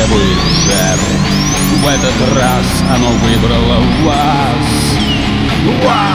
требует жертв. В этот раз оно выбрало вас. Вас!